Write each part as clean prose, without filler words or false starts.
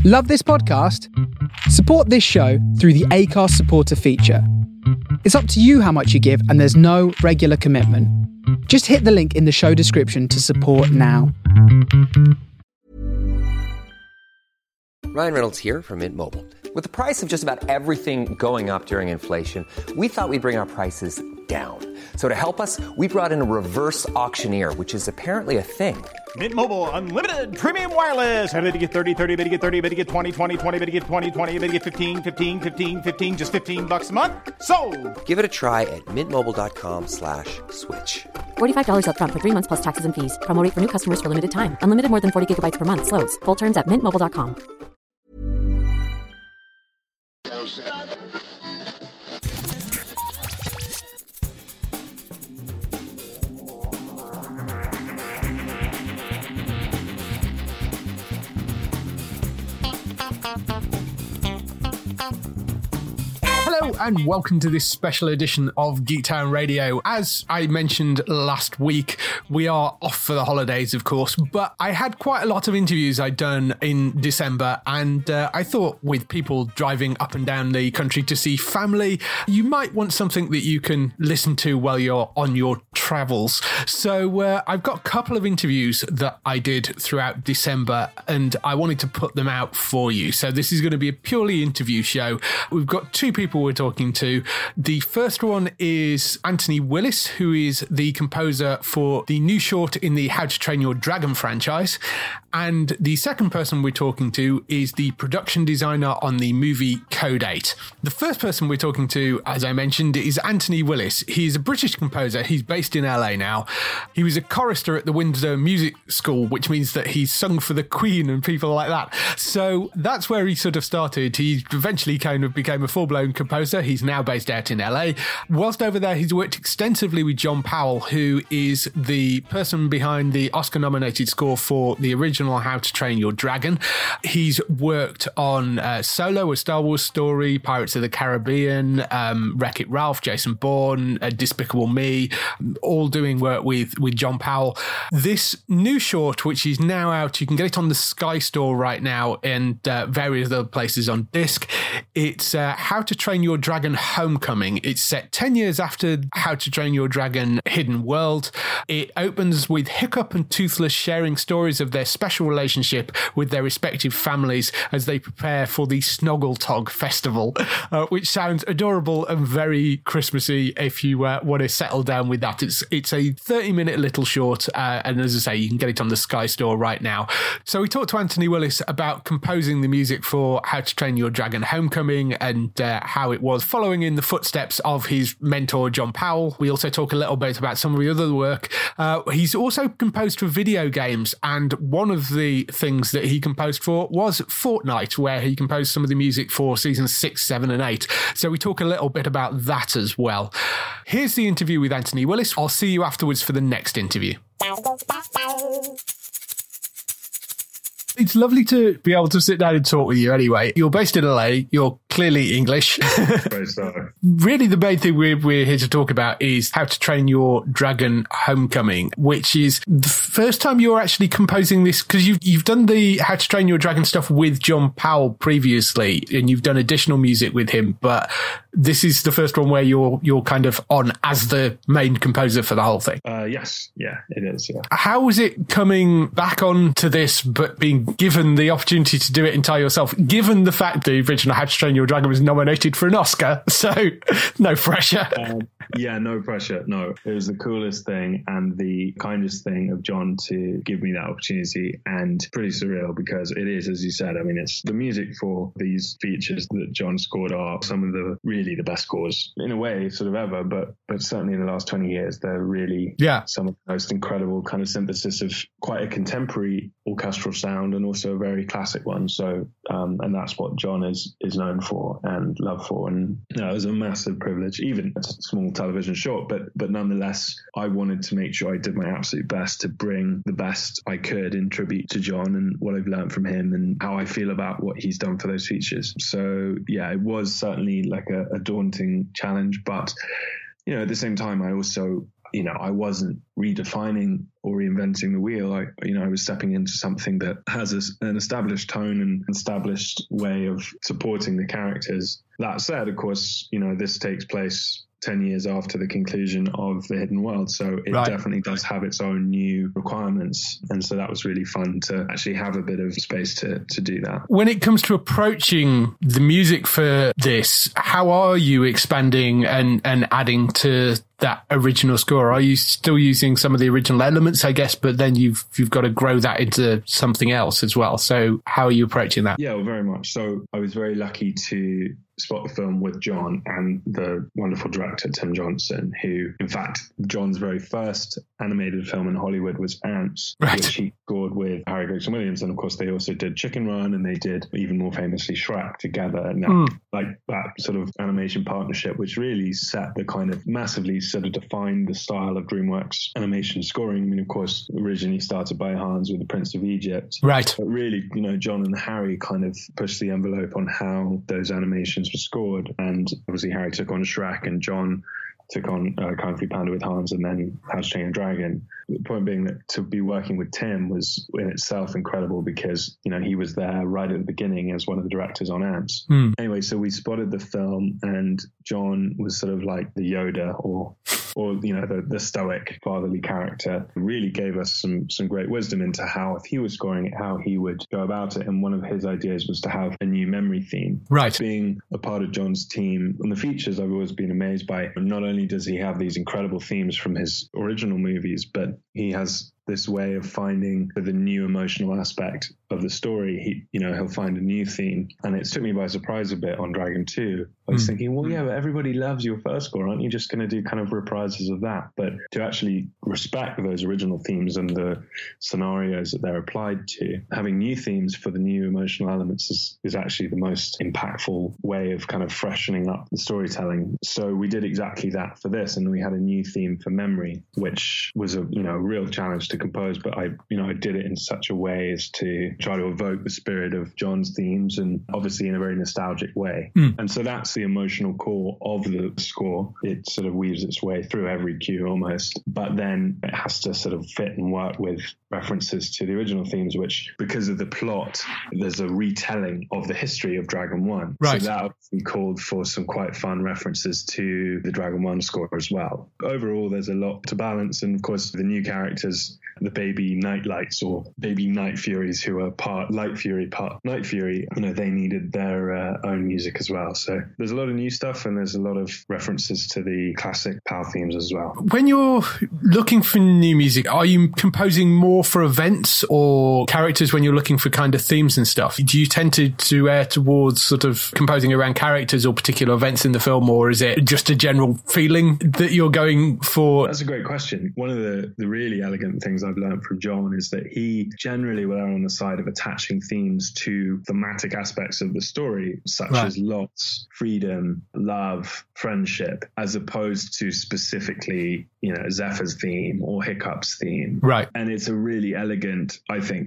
Love this podcast? Support this show through the Acast supporter feature. It's up to you how much you give, and there's no regular commitment. Just hit the link in the show description to support now. Ryan Reynolds here from Mint Mobile. With the price of just about everything going up during inflation, we thought we'd bring our prices down. So to help us, we brought in a reverse auctioneer, which is apparently a thing. Mint Mobile Unlimited Premium Wireless. How to get 30, 30, bit to get 30, bit to get 20, 20, 20, bit to get 20, 20, bit to get 15, 15, 15, 15, just $15 a month? Sold! Give it a try at mintmobile.com/switch. $45 up front for 3 months plus taxes and fees. Promo rate for new customers for limited time. Unlimited more than 40 gigabytes per month. Slows full terms at mintmobile.com. Hello and welcome to this special edition of Geektown Radio. As I mentioned last week, we are off for the holidays, of course, but I had quite a lot of interviews I'd done in December, and I thought with people driving up and down the country to see family, you might want something that you can listen to while you're on your travels. So I've got a couple of interviews that I did throughout December, and I wanted to put them out for you. So this is going to be a purely interview show. We've got two people we're talking to. The first one is Anthony Willis, who is the composer for the new short in the How to Train Your Dragon franchise. And the second person we're talking to is the production designer on the movie Code 8. The first person we're talking to, as I mentioned, is Anthony Willis. He's a British composer. He's based in LA now. He was a chorister at the Windsor Music School, which means that he's sung for the Queen and people like that. So that's where he sort of started. He eventually kind of became a full-blown composer. He's now based out in LA. Whilst over there, he's worked extensively with John Powell, who is the person behind the Oscar-nominated score for the original How to Train Your Dragon. He's worked on Solo, A Star Wars Story, Pirates of the Caribbean, Wreck-It Ralph, Jason Bourne, Despicable Me, all doing work with John Powell. This new short, which is now out, you can get it on the Sky Store right now and various other places on disc. It's How to Train Your Dragon Homecoming. It's set 10 years after How to Train Your Dragon Hidden World. It opens with Hiccup and Toothless sharing stories of their special relationship with their respective families as they prepare for the Snoggletog Festival, which sounds adorable and very Christmassy if you want to settle down with that. It's a 30-minute little short, and as I say, you can get it on the Sky Store right now. So we talked to Anthony Willis about composing the music for How to Train Your Dragon Homecoming and how it was following in the footsteps of his mentor, John Powell. We also talk a little bit about some of the other work. He's also composed for video games, and one of the things that he composed for was Fortnite, where he composed some of the music for seasons 6, 7 and 8. So we talk a little bit about that as well. Here's the interview with Anthony Willis. I'll see you afterwards for the next interview. It's lovely to be able to sit down and talk with you anyway. You're based in LA. You're clearly English. Really, the main thing we're here to talk about is How to Train Your Dragon Homecoming, which is the first time you're actually composing this, because you've done the How to Train Your Dragon stuff with John Powell previously, and you've done additional music with him, but this is the first one where you're kind of on as the main composer for the whole thing. Yes. Yeah, it is. Yeah. How was it coming back on to this, but being given the opportunity to do it entirely yourself, given the fact the original How to Train Your Dragon was nominated for an Oscar? So no pressure. Yeah, no pressure. No, it was the coolest thing and the kindest thing of John to give me that opportunity, and pretty surreal because it is, as you said, I mean, it's the music for these features that John scored are some of the really the best scores in a way sort of ever, but certainly in the last 20 years, they're really some of the most incredible kind of synthesis of quite a contemporary orchestral sound and also a very classic one. So, and that's what John is known for and loved for. And it was a massive privilege, even a small television short, but nonetheless, I wanted to make sure I did my absolute best to bring the best I could in tribute to John and what I've learned from him and how I feel about what he's done for those features. So yeah, it was certainly like a daunting challenge, but you know, at the same time, I also I wasn't redefining or reinventing the wheel. I was stepping into something that has an established tone and established way of supporting the characters. That said, of course, this takes place 10 years after the conclusion of The Hidden World. So it definitely does have its own new requirements. And so that was really fun to actually have a bit of space to do that. When it comes to approaching the music for this, how are you expanding and adding to that original score? Are you still using some of the original elements, I guess, but then you've got to grow that into something else as well? So how are you approaching that? Yeah, well, very much. So I was very lucky to spot the film with John and the wonderful director Tim Johnson, who, in fact, John's very first animated film in Hollywood was Ants, which he scored with Harry Gregson Williams. And of course, they also did Chicken Run, and they did, even more famously, Shrek together. And that sort of animation partnership, which really set the kind of massively sort of defined the style of DreamWorks animation scoring. I mean, of course, originally started by Hans with The Prince of Egypt. Right. But really, John and Harry kind of pushed the envelope on how those animations were scored. And obviously Harry took on Shrek and John took on Kung Fu Panda with Hans, and then How to Train Your Dragon. The point being that to be working with Tim was in itself incredible because, he was there right at the beginning as one of the directors on Ants. Anyway, so we spotted the film, and John was sort of like the Yoda or the stoic fatherly character. It really gave us some great wisdom into how, if he was scoring it, how he would go about it. And one of his ideas was to have a new memory theme. Right. Being a part of John's team on the features, I've always been amazed by, not only does he have these incredible themes from his original movies, but he has this way of finding the new emotional aspect of the story. He'll find a new theme. And it took me by surprise a bit on Dragon 2. I was thinking, well, yeah, but everybody loves your first score. Aren't you just going to do kind of reprises of that? But to actually respect those original themes and the scenarios that they're applied to, having new themes for the new emotional elements is actually the most impactful way of kind of freshening up the storytelling. So we did exactly that for this. And we had a new theme for memory, which was a real challenge to compose, but I did it in such a way as to try to evoke the spirit of John's themes, and obviously in a very nostalgic way. And so that's the emotional core of the score. It sort of weaves its way through every cue almost, but then it has to sort of fit and work with references to the original themes, which, because of the plot, there's a retelling of the history of Dragon 1. Right. So that obviously called for some quite fun references to the Dragon 1 score as well. Overall, there's a lot to balance, and of course the new characters, the baby Nightlights or baby Night Furies, who are part Light Fury, part Night Fury, they needed their own music as well. So there's a lot of new stuff, and there's a lot of references to the classic PAL themes as well. When you're looking for new music, are you composing more for events or characters when you're looking for kind of themes and stuff? Do you tend to err towards sort of composing around characters or particular events in the film, or is it just a general feeling that you're going for? That's a great question. One of the really elegant things I've learned from John is that he generally will err on the side of attaching themes to thematic aspects of the story, such as loss, freedom, love, friendship, as opposed to specifically, Zephyr's theme or Hiccup's theme. Right. And it's a really elegant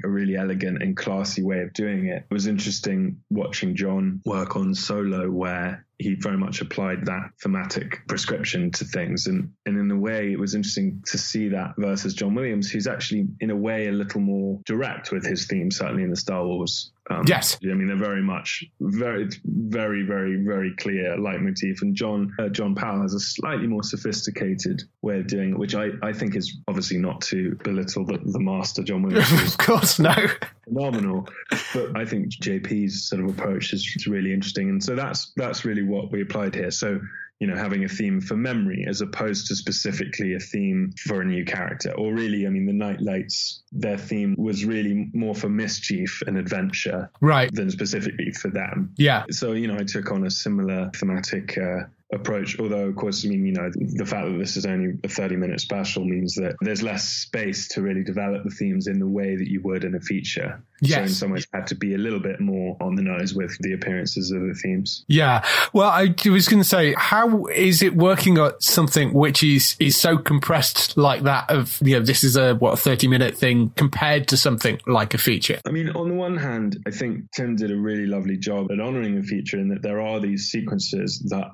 and classy way of doing it. It was interesting watching John work on Solo, where he very much applied that thematic prescription to things. And in a way, it was interesting to see that versus John Williams, who's actually, in a way, a little more direct with his theme, certainly in the Star Wars. Yes. I mean, they're very much, very, very, very, very clear leitmotif. And John Powell has a slightly more sophisticated way of doing it, which I think is obviously not to belittle the master, John Williams. Of course, no. Phenomenal. But I think JP's sort of approach is really interesting. And so that's really what we applied here. So, having a theme for memory as opposed to specifically a theme for a new character. Or really, I mean, the Nightlights, their theme was really more for mischief and adventure, right, than specifically for them. Yeah. So, I took on a similar thematic approach, although of course, I mean, the fact that this is only a 30-minute special means that there's less space to really develop the themes in the way that you would in a feature. Yes. So in some ways I had to be a little bit more on the nose with the appearances of the themes. Yeah. Well, I was going to say, how is it working on something which is so compressed like that of, this is a 30-minute thing compared to something like a feature? I mean, on the one hand, I think Tim did a really lovely job at honouring the feature in that there are these sequences that are just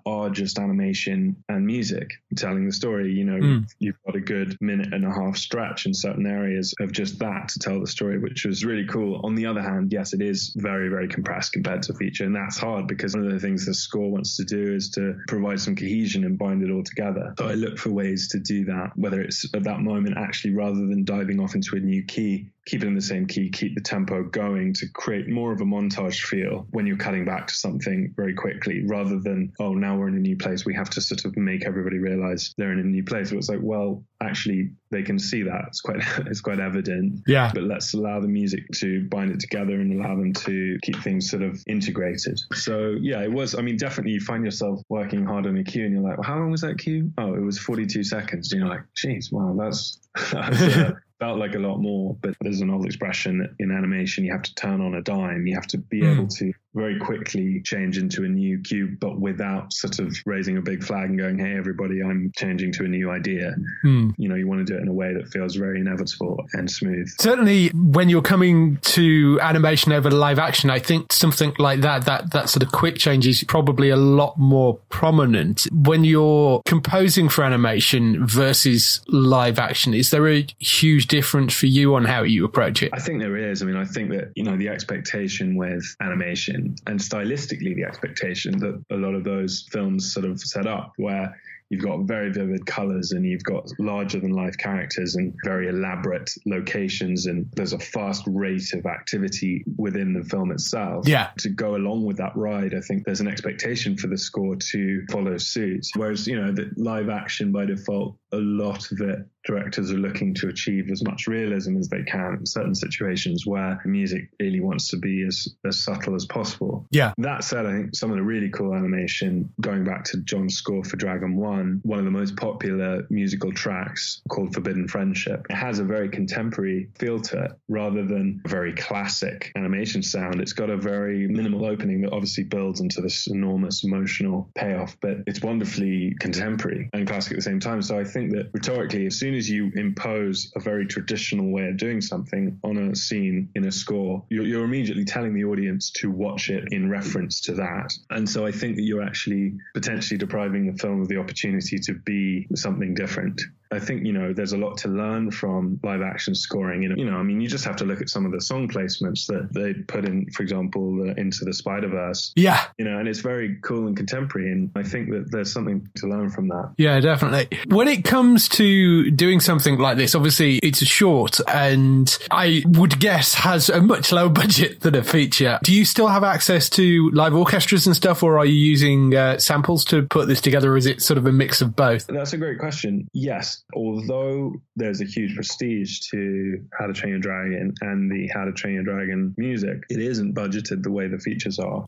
just animation and music telling the story. You've got a good minute and a half stretch in certain areas of just that to tell the story, which was really cool. On the other hand, yes, it is very, very compressed compared to feature, and that's hard because one of the things the score wants to do is to provide some cohesion and bind it all together. So I look for ways to do that, whether it's at that moment actually, rather than diving off into a new key, keep it in the same key, keep the tempo going to create more of a montage feel when you're cutting back to something very quickly, rather than, oh, now we're in a new place, we have to sort of make everybody realize they're in a new place. So it's like, well, actually they can see that, it's quite evident, but let's allow the music to bind it together and allow them to keep things sort of integrated. So it was, definitely you find yourself working hard on a cue and you're like, well, how long was that cue? Oh, it was 42 seconds. And you're like, geez, wow, that's felt like a lot more. But there's an old expression that in animation, you have to turn on a dime. You have to be able to very quickly change into a new cue, but without sort of raising a big flag and going, hey, everybody, I'm changing to a new idea. You want to do it in a way that feels very inevitable and smooth. Certainly when you're coming to animation over live action, I think something like that sort of quick change is probably a lot more prominent. When you're composing for animation versus live action, is there a huge difference for you on how you approach it? I think there is. I think that, the expectation with animation and stylistically the expectation that a lot of those films sort of set up, where you've got very vivid colors and you've got larger than life characters and very elaborate locations, and there's a fast rate of activity within the film itself. To go along with that ride, I think there's an expectation for the score to follow suit. Whereas, the live action by default, a lot of it, directors are looking to achieve as much realism as they can in certain situations where music really wants to be as subtle as possible. That said, I think some of the really cool animation, going back to John's score for Dragon 1, one of the most popular musical tracks called Forbidden Friendship, it has a very contemporary feel to it rather than a very classic animation sound. It's got a very minimal opening that obviously builds into this enormous emotional payoff, but it's wonderfully contemporary and classic at the same time. So I think that rhetorically, as soon as you impose a very traditional way of doing something on a scene in a score, you're immediately telling the audience to watch it in reference to that. And so I think that you're actually potentially depriving the film of the opportunity to be something different. I think, there's a lot to learn from live action scoring. You just have to look at some of the song placements that they put in, for example, Into the Spider-Verse. And it's very cool and contemporary. And I think that there's something to learn from that. Yeah, definitely. When it comes to doing something like this, obviously it's a short and I would guess has a much lower budget than a feature. Do you still have access to live orchestras and stuff, or are you using samples to put this together? Or is it sort of a mix of both? That's a great question. Yes. Although there's a huge prestige to How to Train Your Dragon and the How to Train Your Dragon music, it isn't budgeted the way the features are.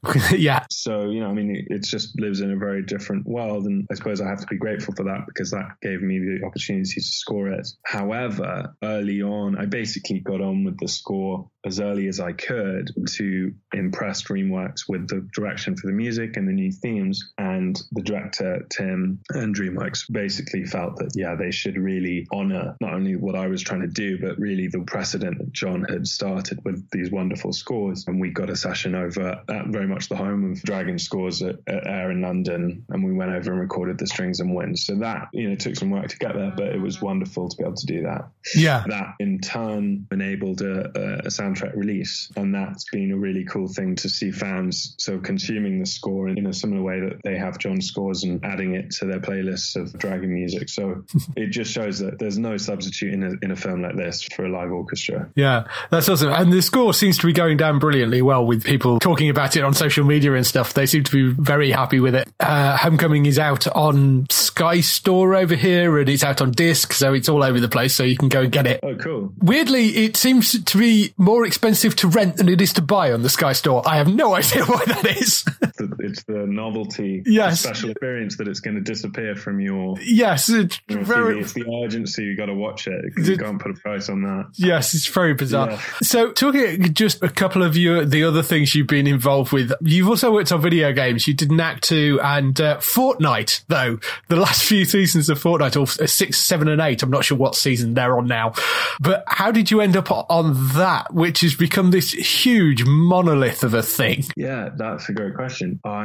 So, it just lives in a very different world. And I suppose I have to be grateful for that because that gave me the opportunity to score it. However, early on, I basically got on with the score as early as I could to impress DreamWorks with the direction for the music and the new themes. And the director, Tim, and DreamWorks basically felt that, they should really honor not only what I was trying to do, but really the precedent that John had started with these wonderful scores. And we got a session over at very much the home of Dragon Scores at Air in London. And we went over and recorded the strings and winds. So that, took some work to get there, but it was wonderful to be able to do that. That in turn enabled a soundtrack release. And that's been a really cool thing to see fans so consuming the score in a similar way that they have John's scores and adding it to their playlists of Dragon music. So it just shows that there's no substitute in a film like this for a live orchestra. Yeah, that's awesome. And the score seems to be going down brilliantly well with people talking about it on social media and stuff. They seem to be very happy with it. Homecoming is out on Sky Store over here and it's out on disc, so it's all over the place, so you can go and get it. Oh, cool. Weirdly, it seems to be more expensive to rent than it is to buy on the Sky Store. I have no idea why that is. It's the novelty, the special experience that it's going to disappear from your... Yes, it's it's the urgency. You got to watch it because you can't put a price on that. Yes, it's very bizarre. So talking just a couple of the other things you've been involved with, you've also worked on video games. You did Knack 2 and Fortnite, though. The last few seasons of Fortnite, or 6, 7 and 8, I'm not sure what season they're on now. But how did you end up on that, which has become this huge monolith of a thing? Yeah, that's a great question. I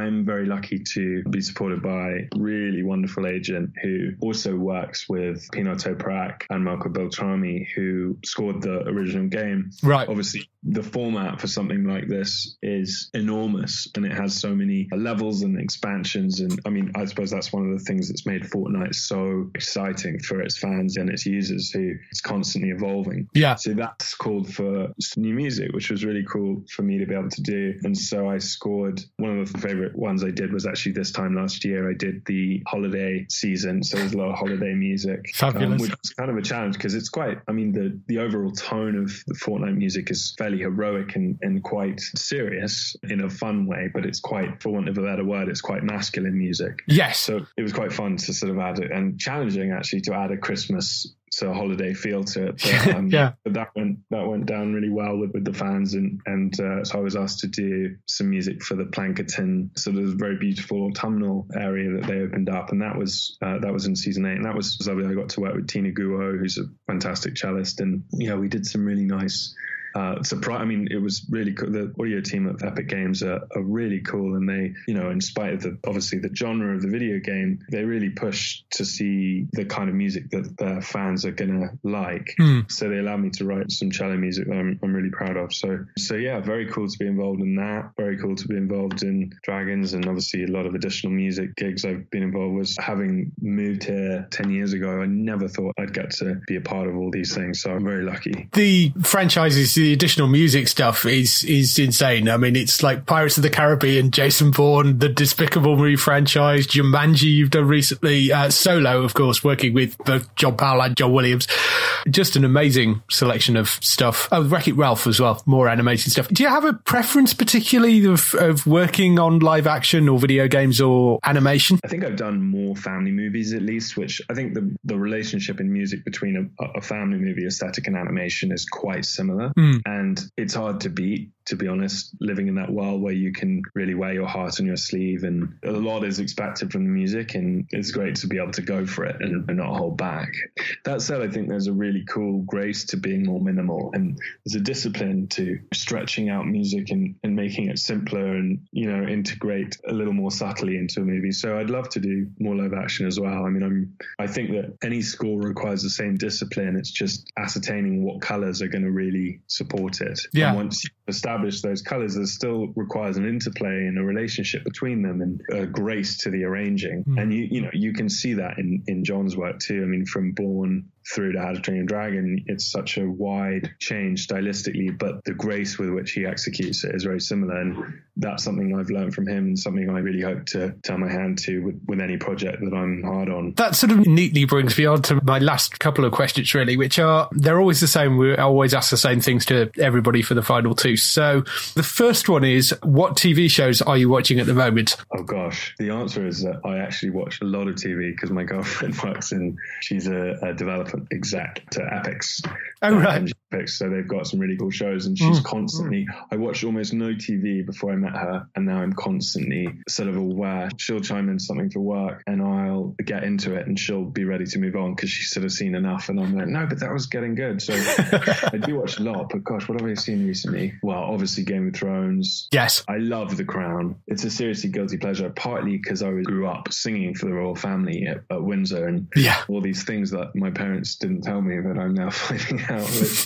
I'm very lucky to be supported by a really wonderful agent who also works with Pino Toprak and Marco Beltrami, who scored the original game. Right. Obviously, the format for something like this is enormous, and it has so many levels and expansions. And I mean, I suppose that's one of the things that's made Fortnite so exciting for its fans and its users, who it's constantly evolving. Yeah. So that's called for new music, which was really cool for me to be able to do. And so I scored, one of the favorite ones I did was actually this time last year. I did the holiday season. So there's a lot of holiday music. Fabulous. Which was kind of a challenge because it's quite, I mean, the overall tone of the Fortnite music is fairly heroic and quite serious in a fun way, but it's quite, for want of a better word, it's quite masculine music. Yes. So it was quite fun to sort of add it, and challenging actually to add a Christmas holiday feel to it. But, yeah. But that went down really well with the fans, and so I was asked to do some music for the Plankerton, so there's a very beautiful autumnal area that they opened up, and that was in season 8, and that was lovely. I got to work with Tina Guo, who's a fantastic cellist, and we did some really nice surprise. I mean, it was really cool. The audio team at Epic Games are really cool, and they, in spite of obviously the genre of the video game, they really push to see the kind of music that their fans are gonna like. So they allowed me to write some cello music that I'm really proud of. So yeah, very cool to be involved in that. Very cool to be involved in Dragons, and obviously a lot of additional music gigs I've been involved with. Having moved here 10 years ago, I never thought I'd get to be a part of all these things. So I'm very lucky. The franchises, the additional music stuff is insane. I mean, it's like Pirates of the Caribbean, Jason Bourne, the Despicable Me franchise, Jumanji you've done recently, Solo, of course, working with both John Powell and John Williams. Just an amazing selection of stuff. Oh, Wreck-It Ralph as well, more animated stuff. Do you have a preference particularly of working on live action or video games or animation? I think I've done more family movies at least, which I think the relationship in music between a family movie aesthetic and animation is quite similar. And it's hard to beat, to be honest, living in that world where you can really wear your heart on your sleeve, and a lot is expected from the music, and it's great to be able to go for it and not hold back. That said, I think there's a really cool grace to being more minimal, and there's a discipline to stretching out music and making it simpler and, integrate a little more subtly into a movie. So I'd love to do more live action as well. I mean, I think that any score requires the same discipline. It's just ascertaining what colors are going to really support it. Yeah. And once you establish those colors, there still requires an interplay and a relationship between them, and a grace to the arranging. And you can see that in John's work too. I mean, from Bourne through to How to Train a Dragon, it's such a wide change stylistically, but the grace with which he executes it is very similar, and that's something I've learned from him, and something I really hope to turn my hand to with any project that I'm hard on. That sort of neatly brings me on to my last couple of questions, really, which are, they're always the same. We always ask the same things to everybody for the final two. So the first one is, what TV shows are you watching at the moment? Oh gosh, the answer is that I actually watch a lot of TV because my girlfriend works she's a developer exec to Epix. Oh, right. So they've got some really cool shows, and she's constantly, I watched almost no TV before I met her, and now I'm constantly sort of aware. She'll chime in something for work and I'll get into it, and she'll be ready to move on because she's sort of seen enough, and I'm like, no, but that was getting good. So I do watch a lot, but gosh, what have I seen recently? Well, obviously Game of Thrones. Yes. I love The Crown. It's a seriously guilty pleasure, partly because I grew up singing for the royal family at Windsor, and all these things that my parents didn't tell me that I'm now finding out.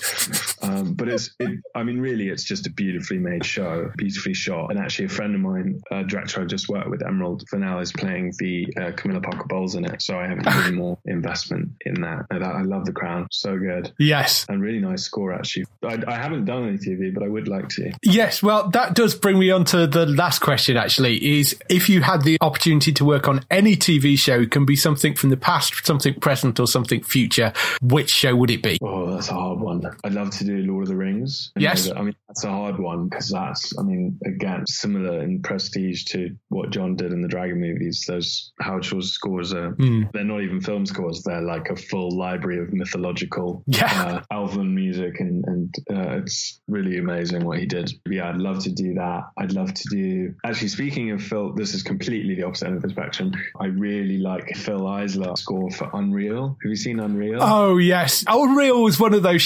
But really, it's just a beautifully made show, beautifully shot. And actually, a friend of mine, a director I just worked with, Emerald Fennell, is playing the Camilla Parker Bowles in it. So I have even more investment in that. I love The Crown. So good. Yes. And really nice score, actually. I haven't done any TV, but I would like to. Yes. Well, that does bring me on to the last question, actually, is if you had the opportunity to work on any TV show, it can be something from the past, something present, or something future, which show would it be? Oh, that's a hard one. I'd love to do Lord of the Rings. Yes. That's a hard one because again, similar in prestige to what John did in the Dragon movies. Those Howard Shaw's scores they're not even film scores. They're like a full library of mythological elven music, and it's really amazing what he did. Yeah, I'd love to do that. I'd love to do, actually, speaking of Phil, this is completely the opposite end of the spectrum. I really like Phil Eisler's score for Unreal. Have you seen Unreal? Oh, yes. Unreal was one of those shows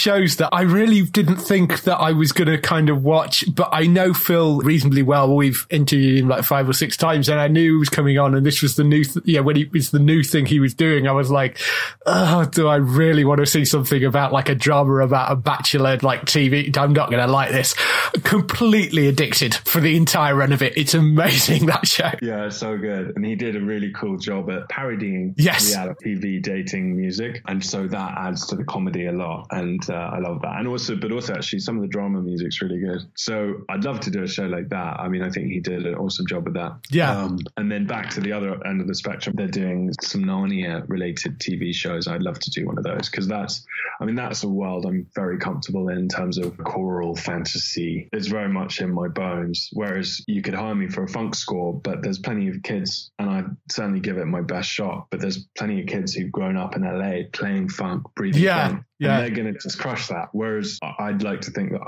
shows that I really didn't think that I was going to kind of watch, but I know Phil reasonably well. We've interviewed him like 5 or 6 times, and I knew he was coming on, and this was the new when it was the new thing he was doing, I was like, oh, do I really want to see something about like a drama about a bachelor like TV? I'm not going to like this. Completely addicted for the entire run of it. It's amazing, that show. Yeah, it's so good. And he did a really cool job at parodying reality TV dating music. And so that adds to the comedy a lot. And I love that. And also actually some of the drama music's really good. So I'd love to do a show like that. I mean, I think he did an awesome job with that. Yeah. And then back to the other end of the spectrum, they're doing some Narnia related TV shows. I'd love to do one of those because that's a world I'm very comfortable in terms of choral fantasy. It's very much in my bones. Whereas you could hire me for a funk score, but there's plenty of kids, and I'd certainly give it my best shot, but there's plenty of kids who've grown up in LA playing funk, breathing funk. And they're going to just crush that. Whereas I'd like to think that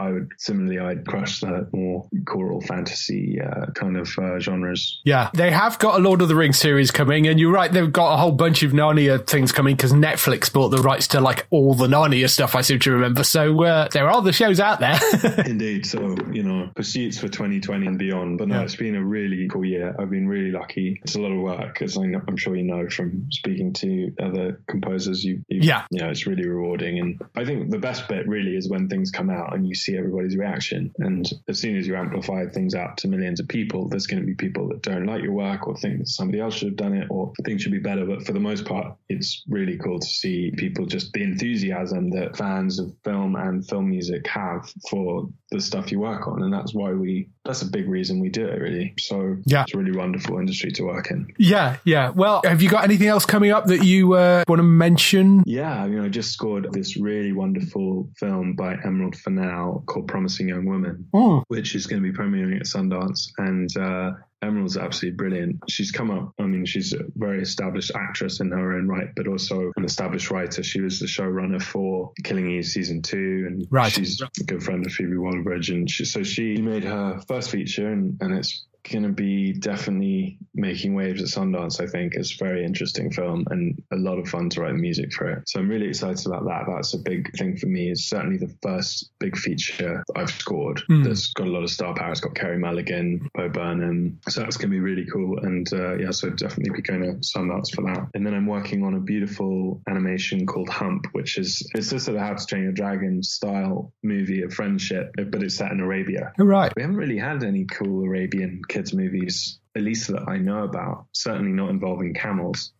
I'd crush the more choral fantasy kind of genres. Yeah, they have got a Lord of the Rings series coming, and you're right, they've got a whole bunch of Narnia things coming because Netflix bought the rights to like all the Narnia stuff, I seem to remember. So there are the shows out there. Indeed. So, pursuits for 2020 and beyond. But no, it's been a really cool year. I've been really lucky. It's a lot of work, as I'm sure you know from speaking to other composers. It's really rewarding. And I think the best bit really is when things come out and you see everybody's reaction. And as soon as you amplify things out to millions of people, there's going to be people that don't like your work or think that somebody else should have done it or things should be better. But for the most part, it's really cool to see people, just the enthusiasm that fans of film and film music have for the stuff you work on. And that's a big reason we do it, really. So it's a really wonderful industry to work in. Yeah. Well, have you got anything else coming up that you want to mention? Yeah, I just scored this really wonderful film by Emerald Fennell called Promising Young Woman, which is going to be premiering at Sundance. And Emerald's absolutely brilliant. She's come up, she's a very established actress in her own right, but also an established writer. She was the showrunner for Killing Eve season 2, and she's a good friend of Phoebe Waller-Bridge. And she made her first feature, and it's going to be definitely making waves at Sundance. I think it's a very interesting film and a lot of fun to write the music for it. So I'm really excited about that. That's a big thing for me. It's certainly the first big feature I've scored that's got a lot of star power. It's got Carey Mulligan, Bo Burnham. So that's going to be really cool. And so definitely be going to Sundance for that. And then I'm working on a beautiful animation called Hump, it's just a How to Train Your Dragon style movie of friendship, but it's set in Arabia. Oh, right. We haven't really had any cool Arabian kids movies, at least that I know about, certainly not involving camels.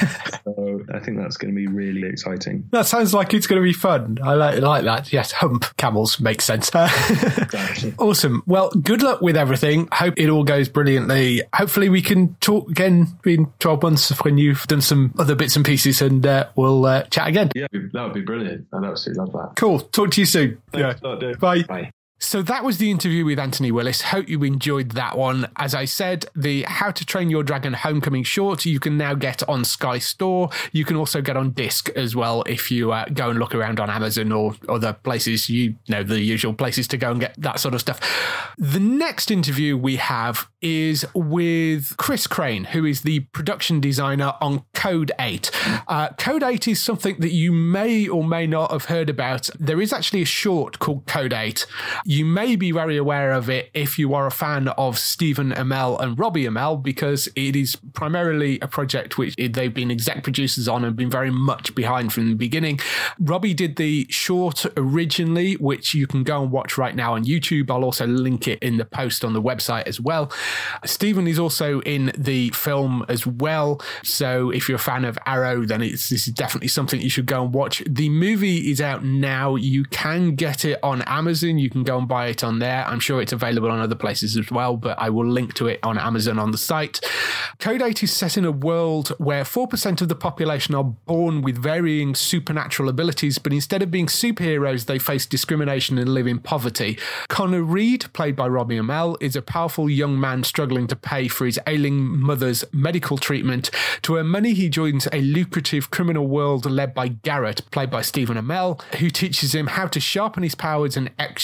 So I think that's going to be really exciting. That sounds like it's going to be fun. I like that. Yes, hump camels makes sense. Exactly. Awesome. Well, good luck with everything. Hope it all goes brilliantly. Hopefully we can talk again in 12 months when you've done some other bits and pieces, and we'll chat again. Yeah, that would be brilliant. I'd absolutely love that. Cool. Talk to you soon. Thanks a lot, dude. Bye. Bye. So that was the interview with Anthony Willis. Hope you enjoyed that one. As I said, the How to Train Your Dragon Homecoming short you can now get on Sky Store. You can also get on disc as well if you go and look around on Amazon or other places, the usual places to go and get that sort of stuff. The next interview we have is with Chris Crane, who is the production designer on Code 8. Code 8 is something that you may or may not have heard about. There is actually a short called Code 8. You may be very aware of it if you are a fan of Stephen Amell and Robbie Amell, because it is primarily a project which they've been exec producers on and been very much behind from the beginning. Robbie did the short originally, which you can go and watch right now on YouTube. I'll also link it in the post on the website as well. Stephen is also in the film as well. So if you're a fan of Arrow, then this is definitely something you should go and watch. The movie is out now. You can get it on Amazon. You can go and buy it on there. I'm sure it's available on other places as well, but I will link to it on Amazon on the site. Code 8 is set in a world where 4% of the population are born with varying supernatural abilities, but instead of being superheroes, they face discrimination and live in poverty. Connor Reed, played by Robbie Amell, is a powerful young man struggling to pay for his ailing mother's medical treatment. To earn money, he joins a lucrative criminal world led by Garrett, played by Stephen Amell, who teaches him how to sharpen his powers and execute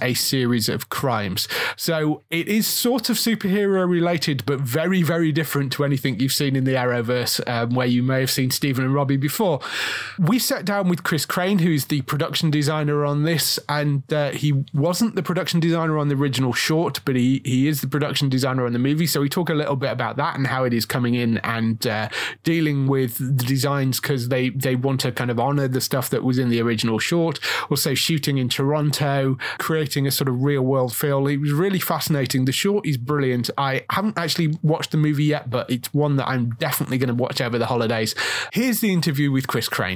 a series of crimes. So it is sort of superhero related, but very, very different to anything you've seen in the Arrowverse, where you may have seen Stephen and Robbie before. We sat down with Chris Crane, who's the production designer on this, and he wasn't the production designer on the original short, but he is the production designer on the movie. So we talk a little bit about that and how it is coming in and dealing with the designs, because they want to kind of honor the stuff that was in the original short. Also shooting in Toronto, creating a sort of real world feel. It was really fascinating. The short is brilliant. I haven't actually watched the movie yet, but it's one that I'm definitely going to watch over the holidays. Here's the interview with Chris Crane.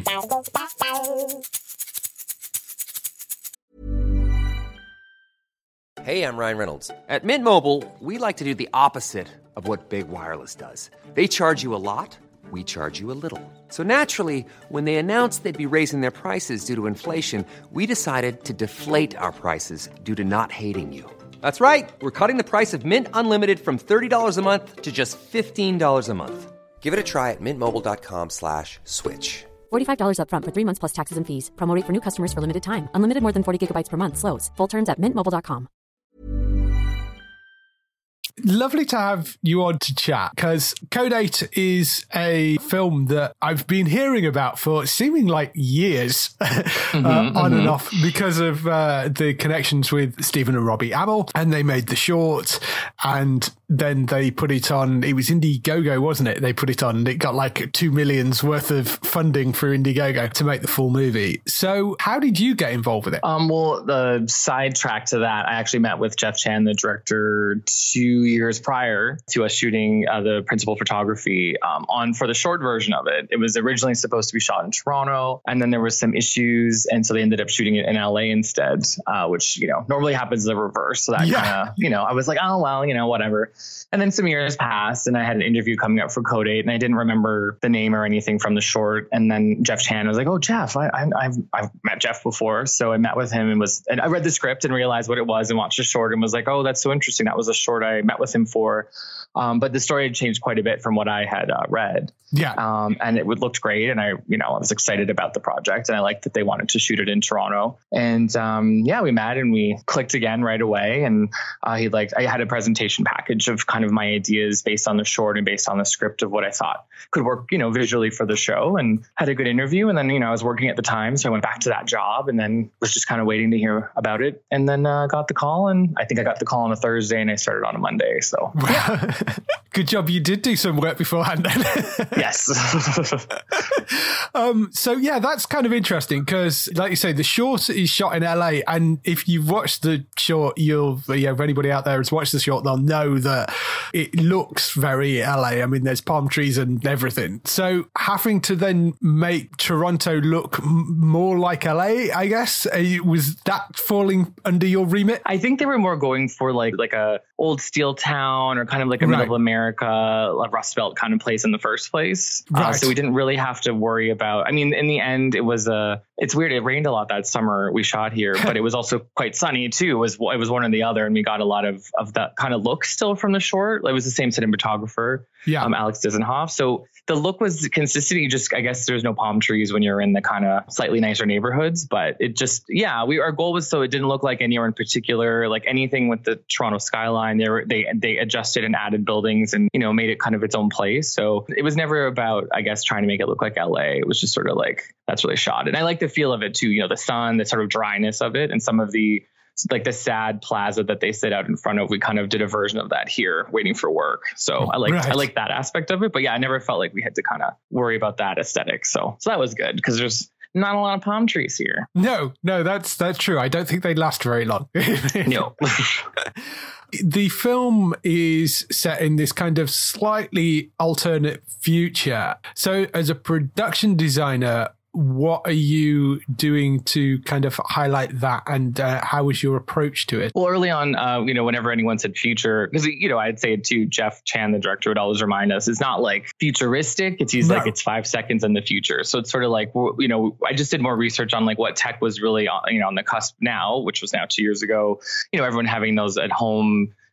Hey, I'm Ryan Reynolds. At Mint Mobile, we like to do the opposite of what Big Wireless does. They charge you a lot, we charge you a little. So naturally, when they announced they'd be raising their prices due to inflation, we decided to deflate our prices due to not hating you. That's right. We're cutting the price of Mint Unlimited from $30 a month to just $15 a month. Give it a try at mintmobile.com/switch. $45 up front for 3 months plus taxes and fees. Promo rate for new customers for limited time. Unlimited more than 40 gigabytes per month. Slows full terms at mintmobile.com. Lovely to have you on to chat, because Code 8 is a film that I've been hearing about for seeming like years on and off, because of the connections with Stephen and Robbie Amell, and they made the short and then they put it on. It was Indiegogo, wasn't it? They put it on and it got like $2 million's worth of funding for Indiegogo to make the full movie. So how did you get involved with it? Well, the sidetrack to that, I actually met with Jeff Chan, the director, 2 years prior to us shooting the principal photography for the short version of it. It was originally supposed to be shot in Toronto, and then there was some issues, and so they ended up shooting it in LA instead, which, normally happens the reverse. So that kind of, I was like, oh, well, whatever. And then some years passed, and I had an interview coming up for Code 8, and I didn't remember the name or anything from the short. And then Jeff Chan was like, oh, Jeff, I've met Jeff before. So I met with him and I read the script and realized what it was and watched the short and was like, oh, that's so interesting. That was a short I met with him for. But the story had changed quite a bit from what I had read. Yeah. And it looked great. And I was excited about the project, and I liked that they wanted to shoot it in Toronto. And we met and we clicked again right away. And I had a presentation package of kind of my ideas based on the short and based on the script of what I thought could work, visually for the show, and had a good interview. And then, I was working at the time, so I went back to that job and then was just kind of waiting to hear about it. And then got the call, and I think I got the call on a Thursday and I started on a Monday. So yeah. Good job. You did do some work beforehand then. Yes. So yeah, that's kind of interesting because, like you say, the short is shot in LA, and if you've watched the short, if anybody out there has watched the short, they'll know that it looks very LA. I mean, there's palm trees and everything. So having to then make Toronto look more like LA, I guess, was that falling under your remit? I think they were more going for like a old steel town, or kind of like a middle of America, a Rust Belt kind of place in the first place. So we didn't really have to worry about, in the end, it's weird. It rained a lot that summer we shot here, but it was also quite sunny too. It was one or the other. And we got a lot of that kind of look still from the short. It was the same cinematographer, Alex Dizenhoff. So the look was consistent. I guess there's no palm trees when you're in the kind of slightly nicer neighborhoods, but it just, our goal was so it didn't look like anywhere in particular, like anything with the Toronto skyline. They adjusted and added buildings and, made it kind of its own place. So it was never about, I guess, trying to make it look like LA. It was just sort of like, that's really shot. And I like the feel of it too, the sun, the sort of dryness of it, and some of the sad plaza that they sit out in front of. We kind of did a version of that here waiting for work. So I like that aspect of it, but I never felt like we had to kind of worry about that aesthetic. So that was good, because there's not a lot of palm trees here. No, that's true. I don't think they last very long. No. The film is set in this kind of slightly alternate future. So as a production designer, what are you doing to kind of highlight that, and how was your approach to it? Well, early on, whenever anyone said future, because, I'd say it too, Jeff Chan, the director, would always remind us, it's not like futuristic. Like it's 5 seconds in the future. So it's sort of like, I just did more research on like what tech was really on the cusp now, which was now 2 years ago, everyone having those at home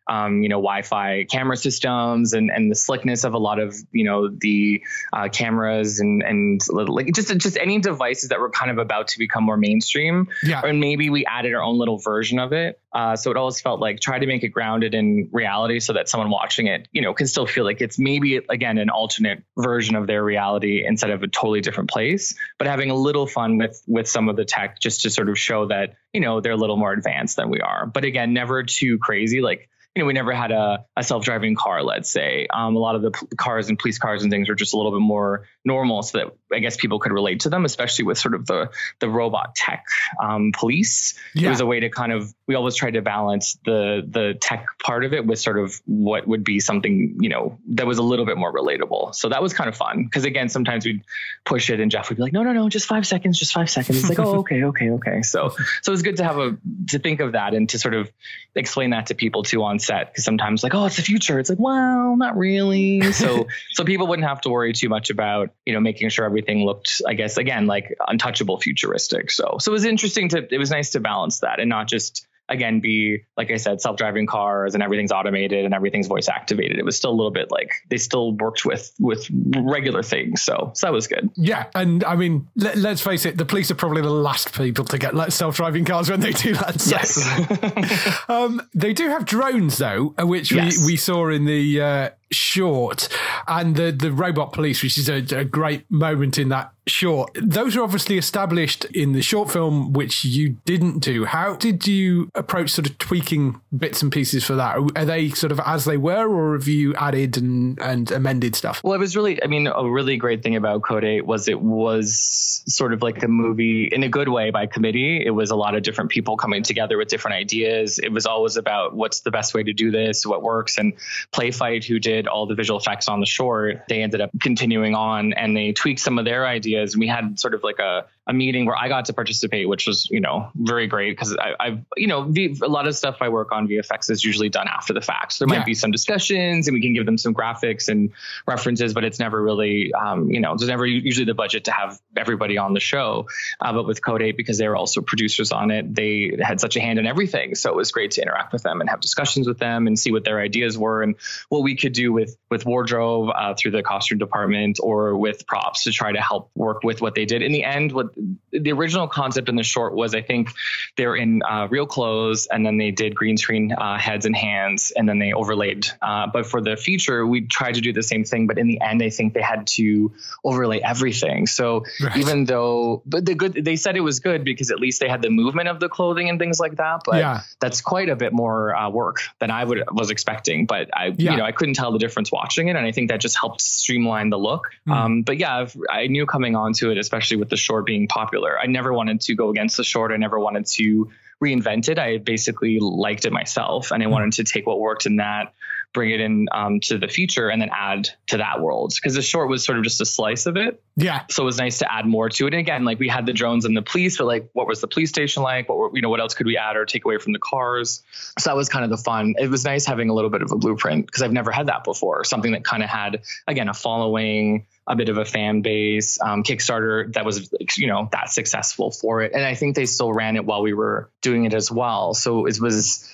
Wi-Fi camera systems and the slickness of a lot of, the cameras and like just any devices that were kind of about to become more mainstream. Yeah. And maybe we added our own little version of it. So it always felt like try to make it grounded in reality so that someone watching it, can still feel like it's maybe, again, an alternate version of their reality instead of a totally different place, but having a little fun with some of the tech just to sort of show that, they're a little more advanced than we are. But again, never too crazy. Like, we never had a self-driving car, let's say. A lot of the cars and police cars and things were just a little bit more normal so that I guess people could relate to them, especially with sort of the robot tech police. Yeah. It was a way to we always tried to balance the tech part of it with sort of what would be something, that was a little bit more relatable. So that was kind of fun because, again, sometimes we'd push it and Jeff would be like, no, just 5 seconds, just 5 seconds. It's like, oh, okay. So it was good to to think of that and to sort of explain that to people too on set, because sometimes like, oh, it's the future. It's like, well, not really. So people wouldn't have to worry too much about, making sure everything looked, I guess, again, like untouchable futuristic. So it was interesting it was nice to balance that and not just, again, be, like I said, self-driving cars and everything's automated and everything's voice activated. It was still a little bit like they still worked with regular things. So that was good. Yeah. And I mean, let's face it, the police are probably the last people to get self-driving cars when they do that. So. Yes. They do have drones, though, which we saw in the short, and the robot police, which is a great moment in that short. Those are obviously established in the short film, which you didn't do. How did you approach sort of tweaking bits and pieces for that? Are they sort of as they were, or have you added and amended stuff? Well, it was really, a really great thing about Code 8 was it was sort of like a movie in a good way by committee. It was a lot of different people coming together with different ideas. It was always about what's the best way to do this, what works. And Playfight, who did all the visual effects on the short, they ended up continuing on and they tweaked some of their ideas. And we had sort of like a meeting where I got to participate, which was, very great because I've a lot of stuff I work on VFX is usually done after the fact. So there might be some discussions and we can give them some graphics and references, but it's never really, there's never usually the budget to have everybody on the show. But with Code 8, because they were also producers on it, they had such a hand in everything. So it was great to interact with them and have discussions with them and see what their ideas were and what we could do with wardrobe through the costume department or with props to try to help work with what they did. In the end, what the original concept in the short was, I think they're in real clothes and then they did green screen heads and hands and then they overlaid. But for the feature, we tried to do the same thing. But in the end, I think they had to overlay everything. So even though, but they said it was good because at least they had the movement of the clothing and things like that. But that's quite a bit more work than I was expecting. But I couldn't tell the difference watching it. And I think that just helped streamline the look. But I knew coming onto it, especially with the short being popular, I never wanted to go against the short. I never wanted to reinvent it. I basically liked it myself and I wanted to take what worked in that, bring it in to the feature and then add to that world because the short was sort of just a slice of it. Yeah. So it was nice to add more to it. And again, like we had the drones and the police, but like, what was the police station like? What else could we add or take away from the cars? So that was kind of the fun. It was nice having a little bit of a blueprint because I've never had that before. Something that kind of had, again, a following, a bit of a fan base, Kickstarter that was, that successful for it. And I think they still ran it while we were doing it as well. So it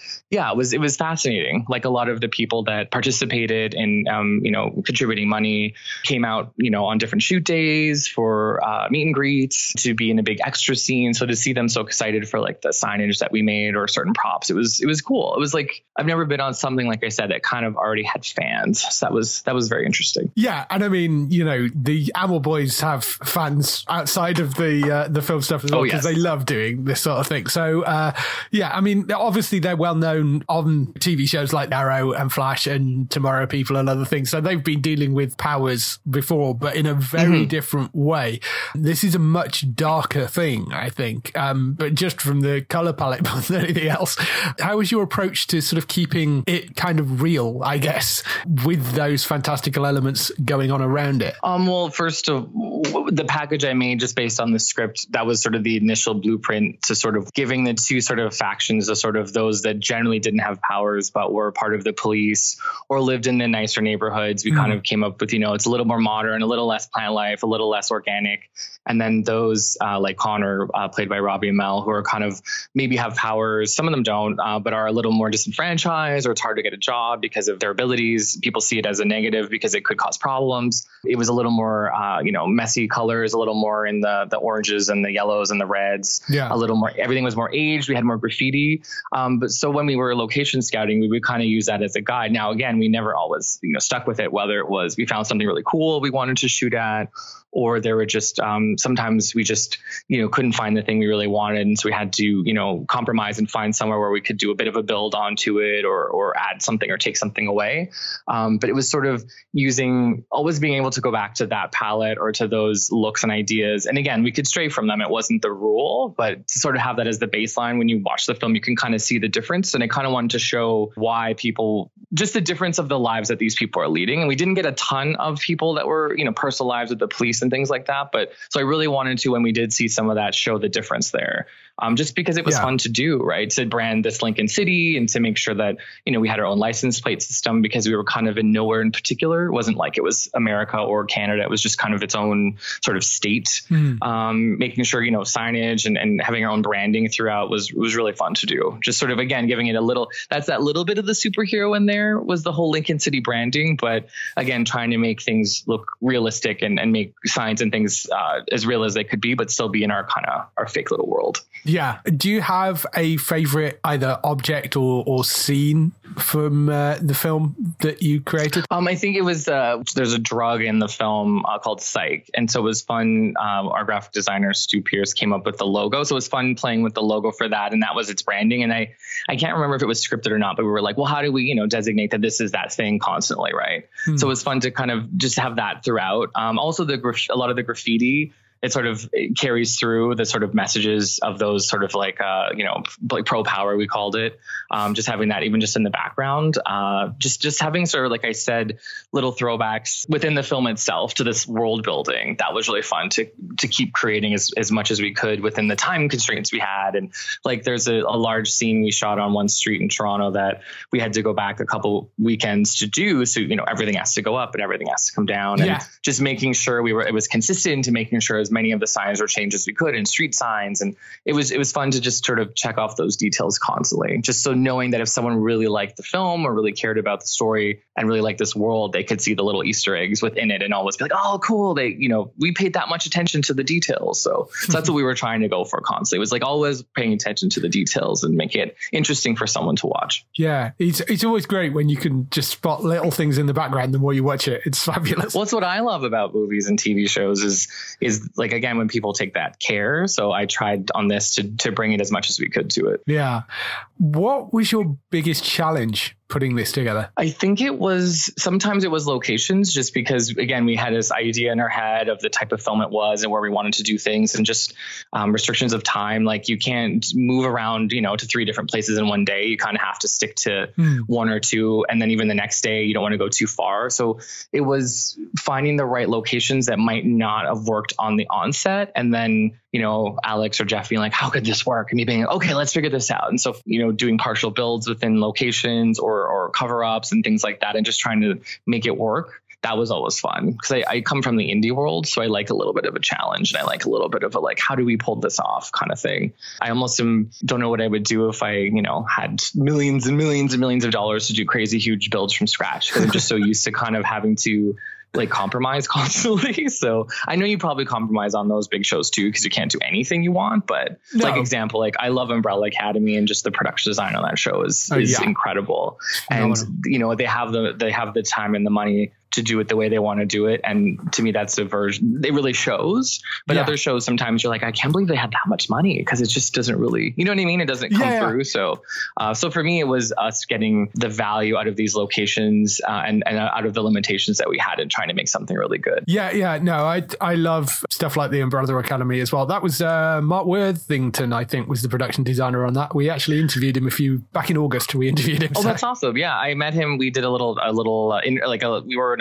was fascinating. Like a lot of the people that participated in, contributing money came out, on different shoot days for meet and greets to be in a big extra scene. So to see them so excited for like the signage that we made or certain props, it was cool. It was like, I've never been on something, like I said, that kind of already had fans. So that was very interesting. Yeah. And I mean, the Amel Boys have fans outside of the film stuff as well because they love doing this sort of thing. So, I mean, obviously they're well known on TV shows like Arrow and Flash and Tomorrow People and other things. So they've been dealing with powers before, but in a very different way. This is a much darker thing, I think, but just from the color palette more than anything else. How was your approach to sort of keeping it kind of real, I guess, with those fantastical elements going on around it? Well, first of the package I made just based on the script, that was sort of the initial blueprint to sort of giving the two sort of factions, the sort of those that generally didn't have powers but were part of the police or lived in the nicer neighborhoods. We kind of came up with, it's a little more modern, a little less plant life, a little less organic. And then those like Connor, played by Robbie Amell, who are kind of maybe have powers. Some of them don't, but are a little more disenfranchised, or it's hard to get a job because of their abilities. People see it as a negative because it could cause problems. It was a little more, messy colors, a little more in the oranges and the yellows and the reds. Yeah. A little more, everything was more aged. We had more graffiti. But so when we were location scouting, we would kind of use that as a guide. Now, again, we never always, stuck with it, whether it was we found something really cool we wanted to shoot at, or there were just sometimes we just, couldn't find the thing we really wanted. And so we had to, compromise and find somewhere where we could do a bit of a build onto it or add something or take something away. But it was sort of always being able to go back to that palette or to those looks and ideas. And again, we could stray from them. It wasn't the rule, but to sort of have that as the baseline, when you watch the film, you can kind of see the difference. And I kind of wanted to show why just the difference of the lives that these people are leading. And we didn't get a ton of people that were, personal lives with the police and things like that. But so I really wanted to, when we did see some of that, show the difference there. Just because it was fun to do, right? To brand this Lincoln City and to make sure that, we had our own license plate system, because we were kind of in nowhere in particular. It wasn't like it was America or Canada. It was just kind of its own sort of state. Making sure, signage and having our own branding throughout was really fun to do. Just sort of, again, giving it that little bit of the superhero in there was the whole Lincoln City branding. But again, trying to make things look realistic and make signs and things as real as they could be, but still be in our fake little world. Yeah. Do you have a favorite either object or scene from the film that you created? I think it was, there's a drug in the film called Psych. And so it was fun. Our graphic designer, Stu Pierce, came up with the logo. So it was fun playing with the logo for that. And that was its branding. And I can't remember if it was scripted or not, but we were like, well, how do we, designate that this is that thing constantly, right? So it was fun to kind of just have that throughout. Also, a lot of the graffiti, it sort of carries through the sort of messages of those sort of like pro power, we called it. Just having that even just in the background, just having sort of, like I said, little throwbacks within the film itself to this world building. That was really fun to keep creating as much as we could within the time constraints we had. And like, there's a large scene we shot on one street in Toronto that we had to go back a couple weekends to do. So, everything has to go up and everything has to come down, and just making sure it was consistent, and making sure as many of the signs were changed as we could, and street signs. And it was fun to just sort of check off those details constantly, just so knowing that if someone really liked the film or really cared about the story and really liked this world, they could see the little Easter eggs within it and always be like, oh, cool. We paid that much attention to the details. So that's what we were trying to go for constantly. It was like always paying attention to the details and make it interesting for someone to watch. Yeah. It's always great when you can just spot little things in the background the more you watch it. It's fabulous. Well, that's what I love about movies and TV shows is like, again, when people take that care. So I tried on this to bring it as much as we could to it. Yeah. What was your biggest challenge putting this together? I think sometimes it was locations, just because, again, we had this idea in our head of the type of film it was and where we wanted to do things, and just restrictions of time. Like, you can't move around, to 3 different places in one day. You kind of have to stick to 1 or 2. And then even the next day, you don't want to go too far. So it was finding the right locations that might not have worked on the onset. And then, Alex or Jeff being like, how could this work? And me being, okay, let's figure this out. And so, doing partial builds within locations or cover ups and things like that, and just trying to make it work. That was always fun, because I come from the indie world. So I like a little bit of a challenge, and I like a little bit of a, like, how do we pull this off kind of thing. I almost don't know what I would do if I, had millions and millions and millions of dollars to do crazy, huge builds from scratch, because I'm just so used to kind of having to like compromise constantly. So I know you probably compromise on those big shows too, because you can't do anything you want. But like example, like I love Umbrella Academy, and just the production design on that show is incredible. And they have the time and the money to do it the way they want to do it. And to me, that's the version it really shows. But other shows, sometimes you're like, I can't believe they had that much money, because it just doesn't really, you know what I mean? It doesn't come through. So for me, it was us getting the value out of these locations and out of the limitations that we had, and trying to make something really good. No, I love stuff like the Umbrella Academy as well. That was Mark Worthington, I think, was the production designer on that. We actually interviewed him back in August. We interviewed him. Oh, that's awesome. Yeah, I met him. We did we were not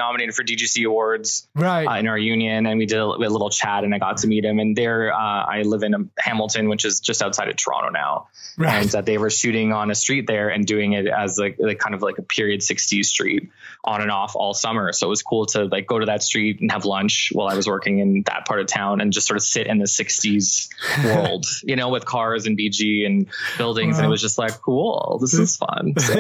nominated for DGC Awards right. in our union, and we did a little chat, and I got to meet him. And there, I live in Hamilton, which is just outside of Toronto now. Right. And they were shooting on a street there and doing it as like kind of like a period 60s street on and off all summer. So it was cool to like go to that street and have lunch while I was working in that part of town and just sort of sit in the 60s world, you know, with cars and BG and buildings. And it was just like, cool, this is fun. So.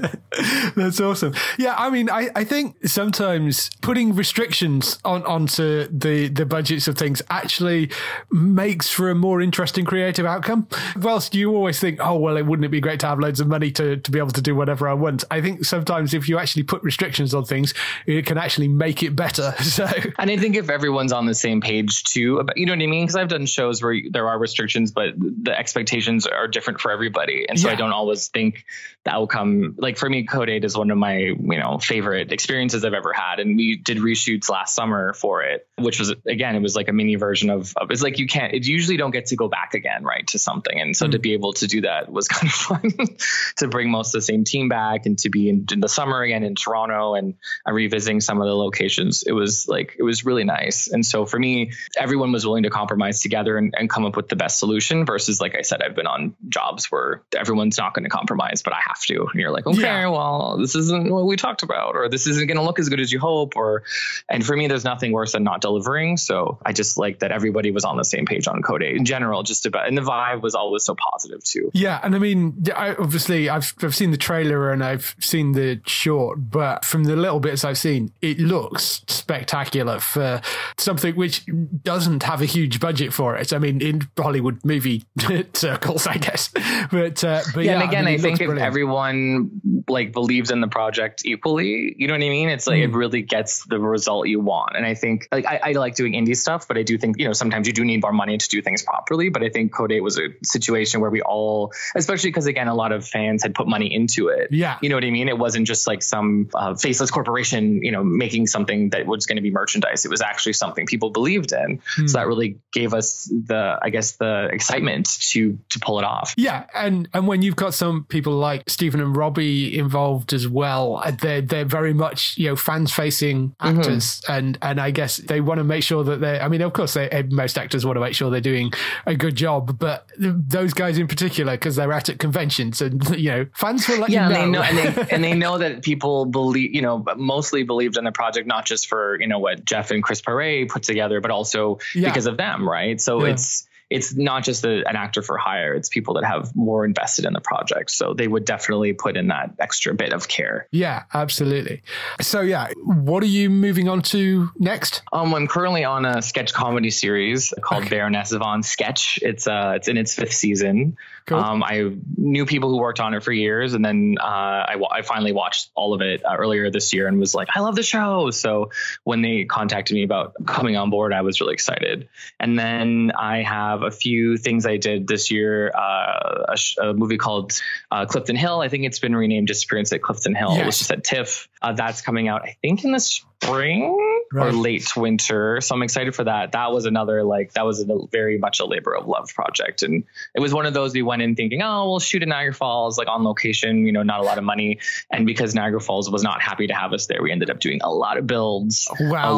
That's awesome. Yeah, I mean, I think sometimes putting restrictions onto the budgets of things actually makes for a more interesting creative outcome. Whilst you always think, oh, well, wouldn't it be great to have loads of money to be able to do whatever I want? I think sometimes if you actually put restrictions on things, it can actually make it better. So, and I think if everyone's on the same page too, you know what I mean? Because I've done shows where there are restrictions, but the expectations are different for everybody. And so I don't always think the outcome, like for me, Code 8 is one of my, you know, favorite experiences I've ever had. And we did reshoots last summer for it, which was, again, it was like a mini version of it's like you usually don't get to go back again, right, to something. And so to be able to do that was kind of fun to bring most of the same team back and to be in the summer again in Toronto and revisiting some of the locations. It was really nice. And so for me, everyone was willing to compromise together and come up with the best solution versus, like I said, I've been on jobs where everyone's not going to compromise, but I have to. And you're like, okay, well, this isn't what we talked about, or this isn't going to look as good as you hope. And for me, there's nothing worse than not delivering. So I just like that everybody was on the same page on Code 8 in general, and the vibe was always so positive too. Yeah. And I mean, obviously I've seen the trailer and I've seen the short, but from the little bits I've seen, it looks spectacular for something which doesn't have a huge budget for it. I mean, in Hollywood movie circles, I guess. But yeah, and again, I think if everyone like believes in the project equally, you know what I mean? It's like it really gets the result you want. And I think like I like doing indie stuff, but I do think, you know, sometimes you do need more money to do things properly. But I think Code 8 was a situation where we all, especially because again, a lot of fans had put money into it. Yeah. You know what I mean? It wasn't just like some faceless corporation, you know, making something that was going to be merchandise. It was actually something people believed in. So that really gave us the excitement to pull it off. Yeah. And when you've got some people like Stephen and Robbie involved as well, they're very much, you know, fans facing actors. And I guess they want to make sure that of course most actors want to make sure they're doing a good job, but those guys in particular, because they're out at conventions and, you know, fans will let you know. And they know that people believe, you know, mostly believed in the project, not just for, you know, what Jeff and Chris Paré put together, but also because of them. Right. So it's not just an actor for hire. It's people that have more invested in the project. So they would definitely put in that extra bit of care. Yeah, absolutely. So yeah, what are you moving on to next? I'm currently on a sketch comedy series called Baroness Von Sketch. It's in its 5th season. Cool. I knew people who worked on it for years, and then I finally watched all of it earlier this year and was like, I love the show. So when they contacted me about coming on board, I was really excited. And then I have a few things I did this year, a movie called Clifton Hill. I think it's been renamed Disappearance at Clifton Hill, which is at TIFF. That's coming out, I think, in the spring or late winter. So I'm excited for that. That was very much a labor of love project. And it was one of those we went in thinking, oh, we'll shoot in Niagara Falls, like on location, you know, not a lot of money. And because Niagara Falls was not happy to have us there, we ended up doing a lot of builds,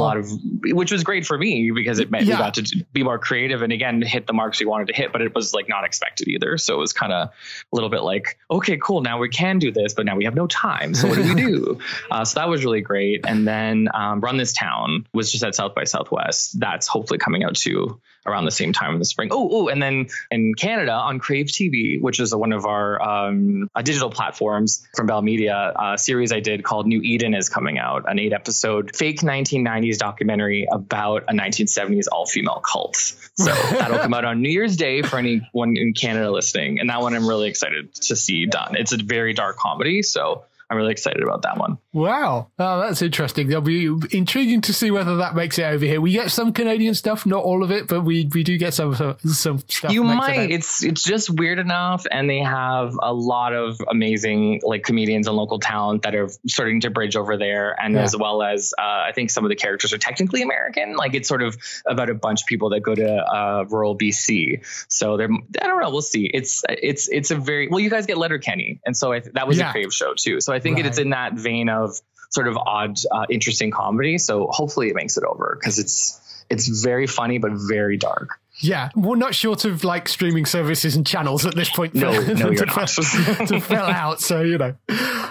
which was great for me because it meant we got to be more creative and again, hit the marks we wanted to hit, but it was like not expected either. So it was kind of a little bit like, okay, cool. Now we can do this, but now we have no time. So what do we do? So that was really great. And then Run This Town was just at South by Southwest. That's hopefully coming out too around the same time in the spring. And then in Canada on Crave TV, which is one of our digital platforms from Bell Media, a series I did called New Eden is coming out, an 8-episode fake 1990s documentary about a 1970s all-female cult. So that'll come out on New Year's Day for anyone in Canada listening. And that one I'm really excited to see done. It's a very dark comedy, so I'm really excited about that one. Wow. Oh, that's interesting. It'll be intriguing to see whether that makes it over here. We get some Canadian stuff, not all of it, but we do get some stuff. You might. It's just weird enough. And they have a lot of amazing like comedians and local talent that are starting to bridge over there. And as well as I think some of the characters are technically American. Like it's sort of about a bunch of people that go to rural BC. So I don't know. We'll see. It's a very, well, you guys get Letterkenny. And so that was a Crave show too. So I think it's in that vein of sort of odd, interesting comedy. So hopefully it makes it over, because it's very funny, but very dark. Yeah, we're not short of like streaming services and channels at this point. No, you're not. To fill out, so you know.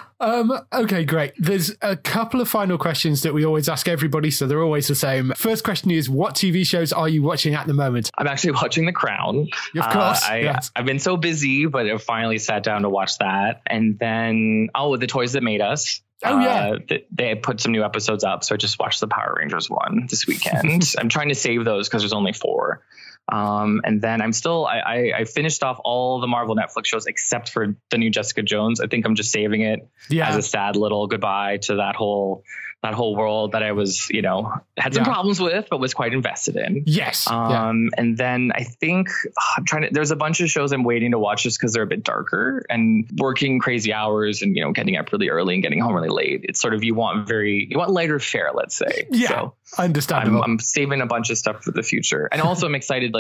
Okay, great. There's a couple of final questions that we always ask everybody, so they're always the same. First question is, what TV shows are you watching at the moment? I'm actually watching The Crown. Of course. Yes. I've been so busy, but I finally sat down to watch that. And then, The Toys That Made Us. Oh, yeah. They put some new episodes up, so I just watched the Power Rangers one this weekend. I'm trying to save those because there's only 4. And then I finished off all the Marvel Netflix shows except for the new Jessica Jones. I think I'm just saving it as a sad little goodbye to that whole world that I was, had some problems with, but was quite invested in. Yes. And then I think there's a bunch of shows I'm waiting to watch just because they're a bit darker, and working crazy hours and, getting up really early and getting home really late. It's sort of, you want lighter fare, let's say. Yeah. So understandable. I'm saving a bunch of stuff for the future. And also I'm excited,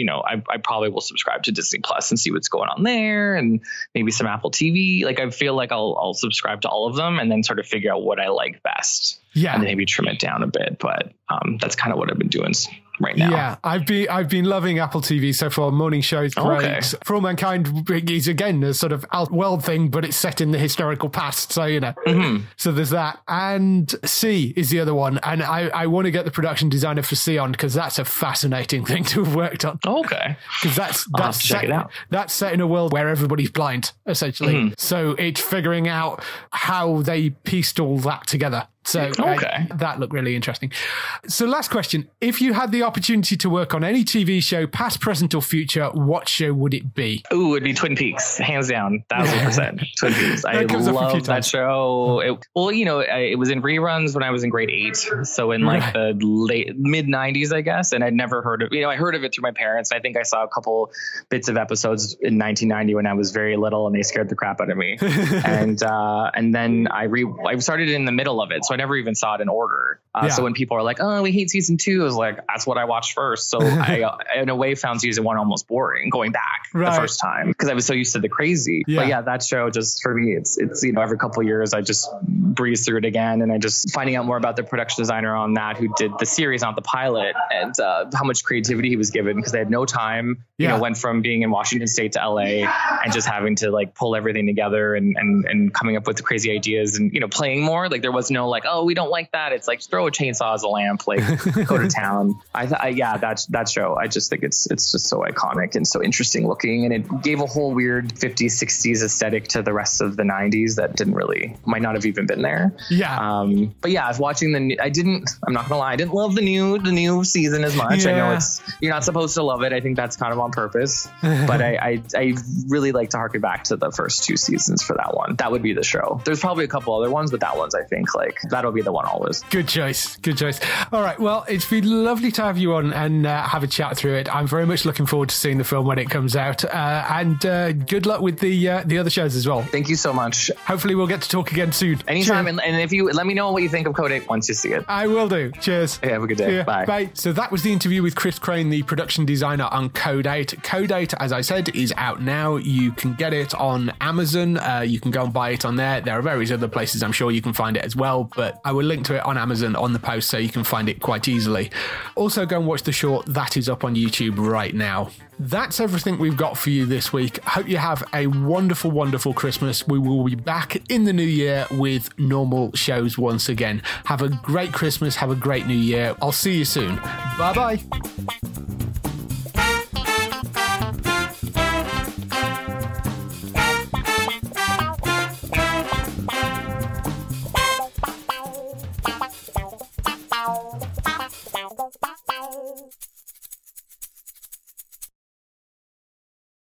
I probably will subscribe to Disney Plus and see what's going on there, and maybe some Apple TV. I feel like I'll subscribe to all of them and then sort of figure out what I like best. Yeah. And maybe trim it down a bit. But that's kind of what I've been doing right now. Yeah, I've been loving Apple TV so far. Morning Show's great. Okay. For All Mankind is again a sort of out-world thing, but it's set in the historical past. So, so there's that. And C is the other one. And I want to get the production designer for C on, because that's a fascinating thing to have worked on. Okay. Because that's check it out. That's set in a world where everybody's blind, essentially. So it's figuring out how they pieced all that together. So that looked really interesting. So last question. If you had the opportunity to work on any TV show, past, present or future, what show would it be? Ooh, it'd be Twin Peaks. Hands down. 1,000%. Twin Peaks. I love that show. It was in reruns when I was in grade 8. So in the late mid-90s, I guess. And I'd never heard of I heard of it through my parents. I think I saw a couple bits of episodes in 1990 when I was very little, and they scared the crap out of me. and then I started in the middle of it. So I never even saw it in order. So when people are like, "Oh, we hate season 2," I was like, "That's what I watched first." So I, in a way, found season 1 almost boring going back the first time, because I was so used to the crazy. But that show, just for me, it's every couple of years I just breeze through it again, and I just finding out more about the production designer on that, who did the series, not the pilot, and how much creativity he was given, because they had no time. Went from being in Washington State to LA and just having to pull everything together and coming up with the crazy ideas and playing more. There was no "Oh, we don't like that." It's throw a chainsaw as a lamp, go to town. That show, I just think it's just so iconic and so interesting looking, and it gave a whole weird 50s, 60s aesthetic to the rest of the 90s that might not have even been there. But I was watching I'm not gonna lie, I didn't love the new season as much. I know you're not supposed to love it. I think that's kind of on purpose, but I really like to harken back to the first 2 seasons for that one. That would be the show. There's probably a couple other ones, but that one's, I think, that'll be the one always. Good choice. All right, well, it's been lovely to have you on and have a chat through it. I'm very much looking forward to seeing the film when it comes out, and good luck with the other shows as well. Thank you so much. Hopefully we'll get to talk again soon. Anytime. And if you let me know what you think of Code 8 once you see it. I will do. Cheers. Have a good day. Bye. So that was the interview with Chris Crane, the production designer on Code 8. Code 8, as I said, is out now. You can get it on Amazon. You can go and buy it on there. There are various other places I'm sure you can find it as well, but I will link to it on Amazon on the post so you can find it quite easily. Also, go and watch the short that is up on YouTube right now. That's everything we've got for you this week. Hope you have a wonderful, wonderful Christmas. We will be back in the new year with normal shows once again. Have a great Christmas. Have a great new year. I'll see you soon. Bye-bye. Wow.